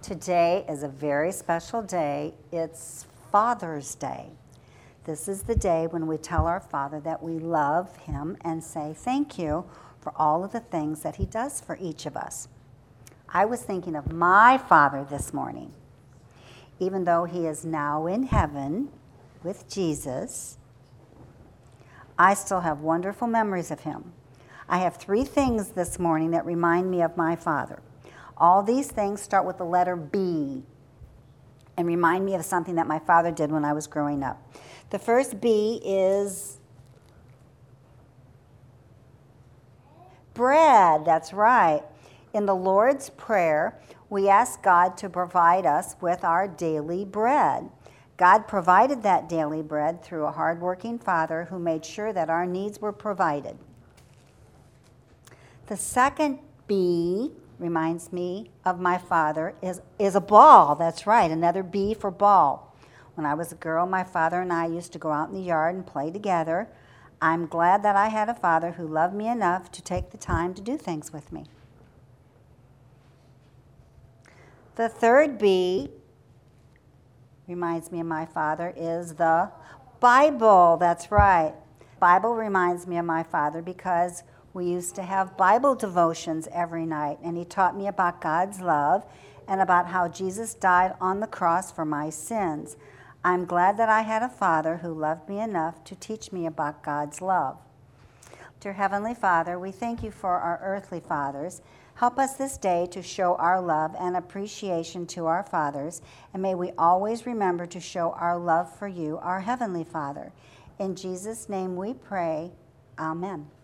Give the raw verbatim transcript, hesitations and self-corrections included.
Today is a very special day. It's Father's Day. This is the day when we tell our Father that we love him and say thank you for all of the things that he does for each of us. I was thinking of my Father this morning. Even though he is now in heaven with Jesus, I still have wonderful memories of him. I have three things this morning that remind me of my Father. All these things start with the letter B and remind me of something that my father did when I was growing up. The first B is bread. That's right. In the Lord's Prayer, we ask God to provide us with our daily bread. God provided that daily bread through a hardworking Father who made sure that our needs were provided. The second B reminds me of my father is, is a ball. That's right, another B for ball. When I was a girl, my father and I used to go out in the yard and play together. I'm glad that I had a father who loved me enough to take the time to do things with me. The third B reminds me of my father is the Bible. That's right. Bible reminds me of my father because we used to have Bible devotions every night, and he taught me about God's love and about how Jesus died on the cross for my sins. I'm glad that I had a father who loved me enough to teach me about God's love. Dear Heavenly Father, we thank you for our earthly fathers. Help us this day to show our love and appreciation to our fathers, and may we always remember to show our love for you, our Heavenly Father. In Jesus' name we pray, amen.